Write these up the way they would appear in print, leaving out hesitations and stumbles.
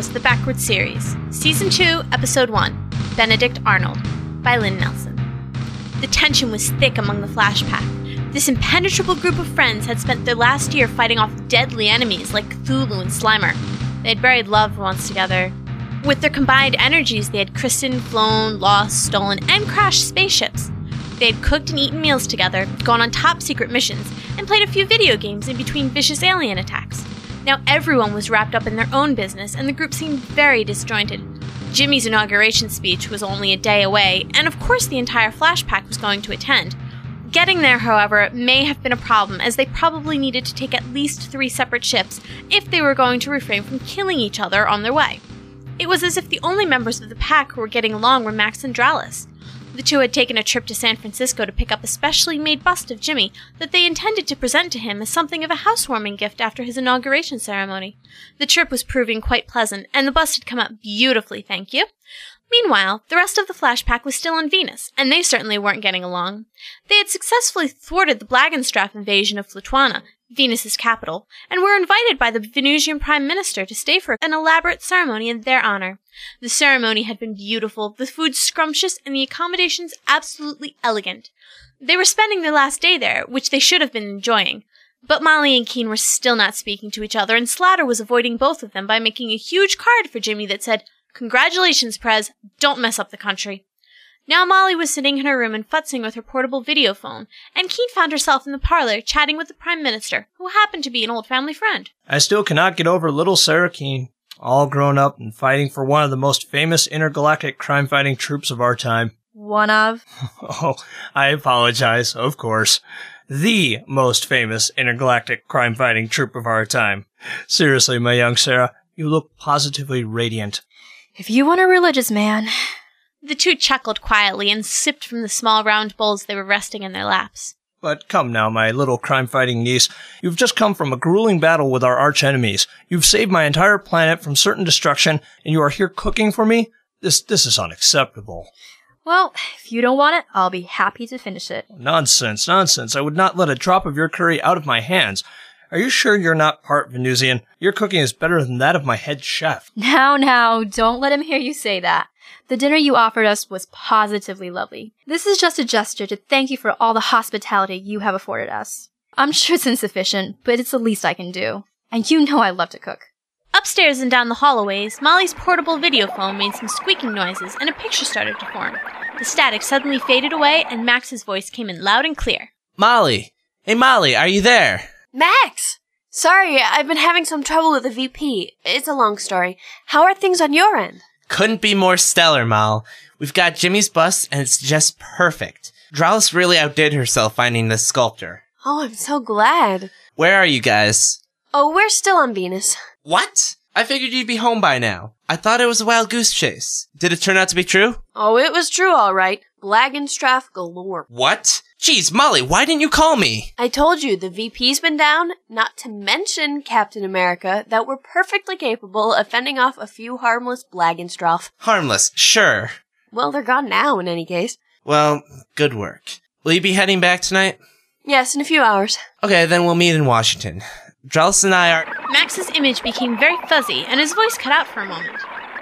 Heroes, The Backward Series, Season 2, Episode 1, Benedict Arnold, by Lynn Nelson. The tension was thick among the Flash Pack. This impenetrable group of friends had spent their last year fighting off deadly enemies like Cthulhu and Slimer. They had buried loved ones together. With their combined energies, they had christened, flown, lost, stolen, and crashed spaceships. They had cooked and eaten meals together, gone on top-secret missions, and played a few video games in between vicious alien attacks. Now everyone was wrapped up in their own business, and the group seemed very disjointed. Jimmy's inauguration speech was only a day away, and of course the entire Flash Pack was going to attend. Getting there, however, may have been a problem, as they probably needed to take at least 3 separate ships if they were going to refrain from killing each other on their way. It was as if the only members of the pack who were getting along were Max and Dralis. The two had taken a trip to San Francisco to pick up a specially made bust of Jimmy that they intended to present to him as something of a housewarming gift after his inauguration ceremony. The trip was proving quite pleasant, and the bust had come out beautifully, thank you. Meanwhile, the rest of the Flash Pack was still on Venus, and they certainly weren't getting along. They had successfully thwarted the Blagenstraff invasion of Flutuana, Venus's capital, and were invited by the Venusian Prime Minister to stay for an elaborate ceremony in their honor. The ceremony had been beautiful, the food scrumptious, and the accommodations absolutely elegant. They were spending their last day there, which they should have been enjoying. But Molly and Keen were still not speaking to each other, and Slatter was avoiding both of them by making a huge card for Jimmy that said, "Congratulations, Prez, don't mess up the country." Now Molly was sitting in her room and futzing with her portable video phone, and Keen found herself in the parlor chatting with the Prime Minister, who happened to be an old family friend. I still cannot get over little Sarah Keen, all grown up and fighting for one of the most famous intergalactic crime-fighting troops of our time. One of? Oh, I apologize, of course. The most famous intergalactic crime-fighting troop of our time. Seriously, my young Sarah, you look positively radiant. If you want a religious man... The two chuckled quietly and sipped from the small round bowls they were resting in their laps. But come now, my little crime-fighting niece. You've just come from a grueling battle with our arch-enemies. You've saved my entire planet from certain destruction, and you are here cooking for me? This is unacceptable. Well, if you don't want it, I'll be happy to finish it. Nonsense, nonsense. I would not let a drop of your curry out of my hands. Are you sure you're not part Venusian? Your cooking is better than that of my head chef. Now, don't let him hear you say that. The dinner you offered us was positively lovely. This is just a gesture to thank you for all the hospitality you have afforded us. I'm sure it's insufficient, but it's the least I can do. And you know I love to cook. Upstairs and down the hallways, Molly's portable video phone made some squeaking noises, and a picture started to form. The static suddenly faded away, and Max's voice came in loud and clear. Molly! Hey, Molly, are you there? Max! Sorry, I've been having some trouble with the VP. It's a long story. How are things on your end? Couldn't be more stellar, Mal. We've got Jimmy's bust, and it's just perfect. Dralis really outdid herself finding this sculptor. Oh, I'm so glad. Where are you guys? Oh, we're still on Venus. What? I figured you'd be home by now. I thought it was a wild goose chase. Did it turn out to be true? Oh, it was true, all right. Blagenstraff galore. What? Jeez, Molly, why didn't you call me? I told you, the VP's been down, not to mention Captain America, that we're perfectly capable of fending off a few harmless Blagenstraff. Harmless, sure. Well, they're gone now, in any case. Well, good work. Will you be heading back tonight? Yes, in a few hours. Okay, then we'll meet in Washington. Dralis and I are... Max's image became very fuzzy, and his voice cut out for a moment.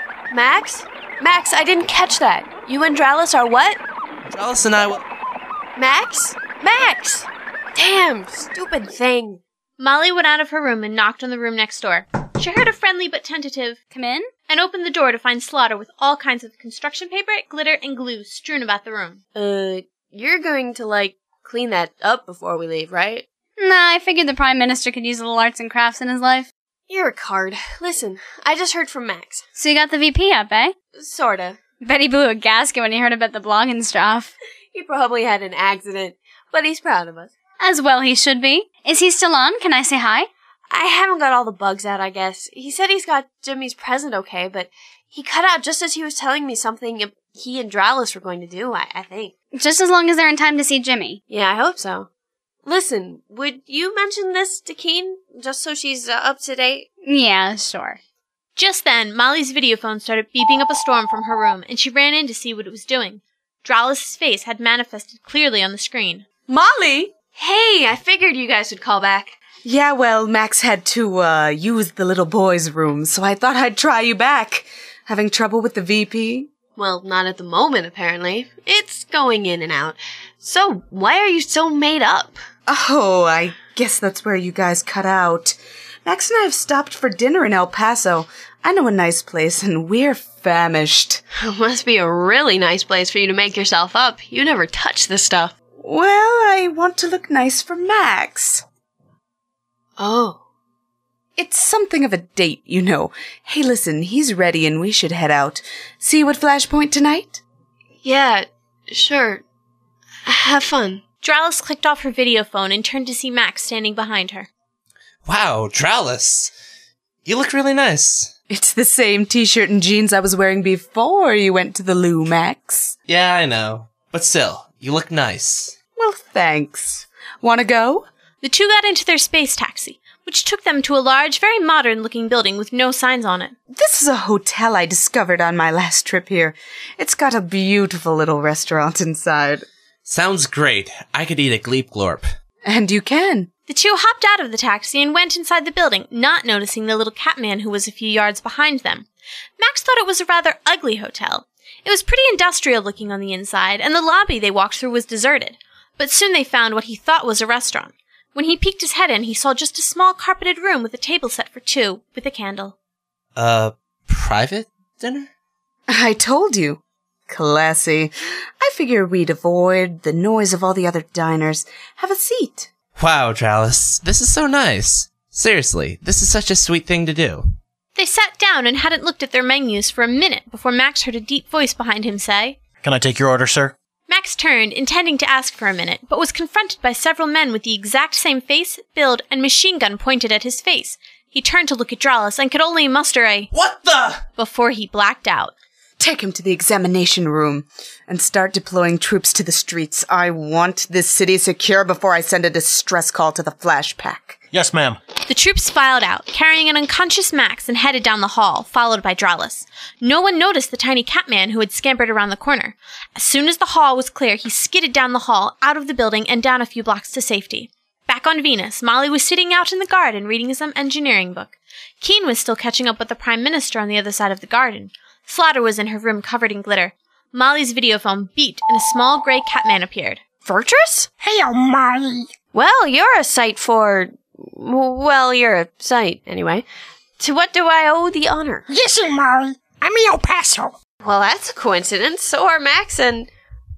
Max? Max, I didn't catch that. You and Dralis are what? Dralis and I will... Max? Max! Damn, stupid thing. Molly went out of her room and knocked on the room next door. She heard a friendly but tentative, "Come in?" and opened the door to find Slaughter with all kinds of construction paper, glitter, and glue strewn about the room. You're going to, clean that up before we leave, right? Nah, I figured the Prime Minister could use a little arts and crafts in his life. You're a card. Listen, I just heard from Max. So you got the VP up, eh? Sorta. Bet he blew a gasket when he heard about the Blagenstraff. He probably had an accident, but he's proud of us. As well he should be. Is he still on? Can I say hi? I haven't got all the bugs out, I guess. He said he's got Jimmy's present okay, but he cut out just as he was telling me something he and Dralis were going to do, I think. Just as long as they're in time to see Jimmy. Yeah, I hope so. Listen, would you mention this to Keen, just so she's up to date? Yeah, sure. Just then, Molly's video phone started beeping up a storm from her room, and she ran in to see what it was doing. Dralis' face had manifested clearly on the screen. Molly! Hey, I figured you guys would call back. Yeah, well, Max had to, use the little boy's room, so I thought I'd try you back. Having trouble with the VP? Well, not at the moment, apparently. It's going in and out. So, why are you so made up? Oh, I guess that's where you guys cut out. Max and I have stopped for dinner in El Paso. I know a nice place, and we're famished. It must be a really nice place for you to make yourself up. You never touch this stuff. Well, I want to look nice for Max. Oh. It's something of a date, you know. Hey, listen, he's ready and we should head out. See you at Flashpoint tonight? Yeah, sure. Have fun. Dralis clicked off her video phone and turned to see Max standing behind her. Wow, Dralis. You look really nice. It's the same t-shirt and jeans I was wearing before you went to the loo, Max. Yeah, I know. But still, you look nice. Well, thanks. Wanna go? The two got into their space taxi, which took them to a large, very modern-looking building with no signs on it. This is a hotel I discovered on my last trip here. It's got a beautiful little restaurant inside. Sounds great. I could eat a Gleep Glorp. And you can. The two hopped out of the taxi and went inside the building, not noticing the little Catman who was a few yards behind them. Max thought it was a rather ugly hotel. It was pretty industrial-looking on the inside, and the lobby they walked through was deserted. But soon they found what he thought was a restaurant. When he peeked his head in, he saw just a small carpeted room with a table set for two, with a candle. Private dinner? I told you. Classy. I figure we'd avoid the noise of all the other diners. Have a seat. Wow, Dralis, this is so nice. Seriously, this is such a sweet thing to do. They sat down and hadn't looked at their menus for a minute before Max heard a deep voice behind him say, Can I take your order, sir? Max turned, intending to ask for a minute, but was confronted by several men with the exact same face, build, and machine gun pointed at his face. He turned to look at Dralis and could only muster a, What the? before he blacked out. Take him to the examination room and start deploying troops to the streets. I want this city secure before I send a distress call to the Flash Pack. Yes, ma'am. The troops filed out, carrying an unconscious Max, and headed down the hall, followed by Dralis. No one noticed the tiny Catman who had scampered around the corner. As soon as the hall was clear, he skidded down the hall, out of the building, and down a few blocks to safety. Back on Venus, Molly was sitting out in the garden reading some engineering book. Keen was still catching up with the Prime Minister on the other side of the garden. Slaughter was in her room covered in glitter. Molly's videophone beeped, and a small gray Catman appeared. Fortress? Hey, Molly. Well, you're a sight for... Well, you're a sight, anyway. To what do I owe the honor? Listen, Molly. I'm in El Paso. Well, that's a coincidence. So are Max and...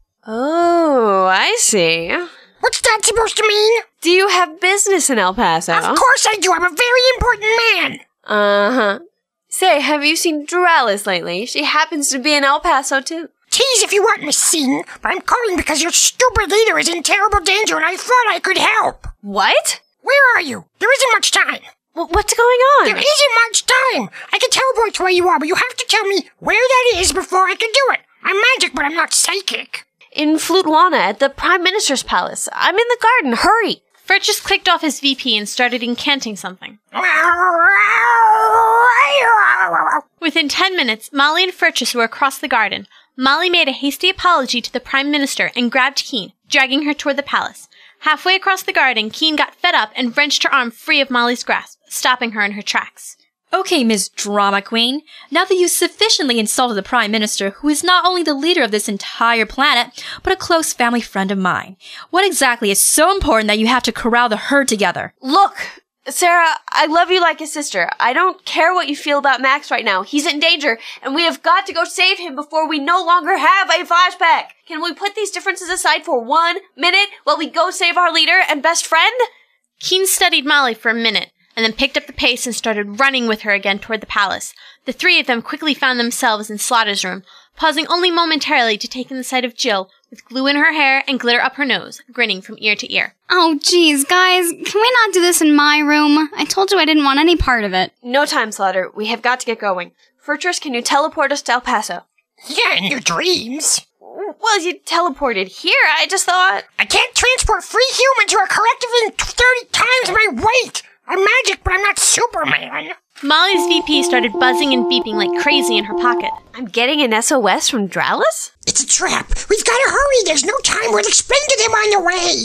Oh, I see. What's that supposed to mean? Do you have business in El Paso? Of course I do. I'm a very important man. Uh-huh. Say, have you seen Dralis lately? She happens to be in El Paso, too. Tease if you want me seen, but I'm calling because your stupid leader is in terrible danger and I thought I could help. What? Where are you? There isn't much time. What's going on? There isn't much time. I can teleport to where you are, but you have to tell me where that is before I can do it. I'm magic, but I'm not psychic. In Flutwana at the Prime Minister's palace. I'm in the garden. Hurry! Furtress clicked off his VP and started incanting something. Within 10 minutes, Molly and Furtress were across the garden. Molly made a hasty apology to the Prime Minister and grabbed Keen, dragging her toward the palace. Halfway across the garden, Keen got fed up and wrenched her arm free of Molly's grasp, stopping her in her tracks. Okay, Miss Drama Queen, now that you've sufficiently insulted the Prime Minister, who is not only the leader of this entire planet, but a close family friend of mine, what exactly is so important that you have to corral the herd together? Look, Sarah, I love you like a sister. I don't care what you feel about Max right now. He's in danger, and we have got to go save him before we no longer have a flashback. Can we put these differences aside for 1 minute while we go save our leader and best friend? Keen studied Molly for a minute, and then picked up the pace and started running with her again toward the palace. The three of them quickly found themselves in Slaughter's room, pausing only momentarily to take in the sight of Jill, with glue in her hair and glitter up her nose, grinning from ear to ear. Oh, geez, guys, can we not do this in my room? I told you I didn't want any part of it. No time, Slaughter. We have got to get going. Fortress, can you teleport us to El Paso? Yeah, in your dreams. Well, you teleported here. I just thought... I can't transport free humans who are collectively 30 times my weight. I'm magic, but I'm not Superman. Molly's VP started buzzing and beeping like crazy in her pocket. I'm getting an SOS from Dralis? It's a trap. We've got to hurry. There's no time. We'll explain to them on the way.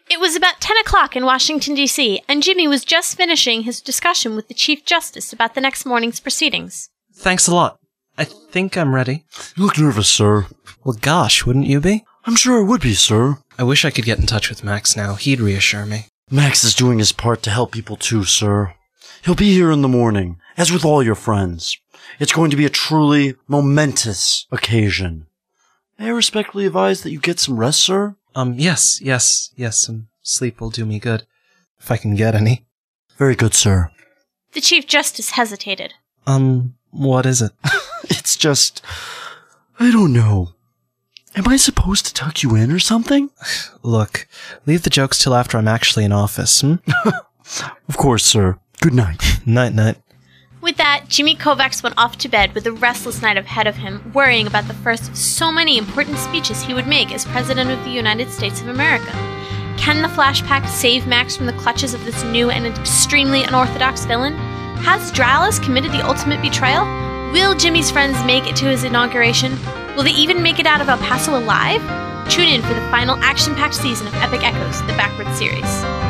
It was about 10 o'clock in Washington, D.C., and Jimmy was just finishing his discussion with the Chief Justice about the next morning's proceedings. Thanks a lot. I think I'm ready. You look nervous, sir. Well, gosh, wouldn't you be? I'm sure I would be, sir. I wish I could get in touch with Max now. He'd reassure me. Max is doing his part to help people too, sir. He'll be here in the morning, as with all your friends. It's going to be a truly momentous occasion. May I respectfully advise that you get some rest, sir? Yes, some sleep will do me good. If I can get any. Very good, sir. The Chief Justice hesitated. What is it? It's just... I don't know. Am I supposed to tuck you in or something? Look, leave the jokes till after I'm actually in office, Of course, sir. Good night. Night. With that, Jimmy Kovacs went off to bed with a restless night ahead of him, worrying about the first of so many important speeches he would make as President of the United States of America. Can the Flash Pack save Max from the clutches of this new and extremely unorthodox villain? Has Dralis committed the ultimate betrayal? Will Jimmy's friends make it to his inauguration? Will they even make it out of El Paso alive? Tune in for the final action-packed season of Epic Echoes, the Backward series.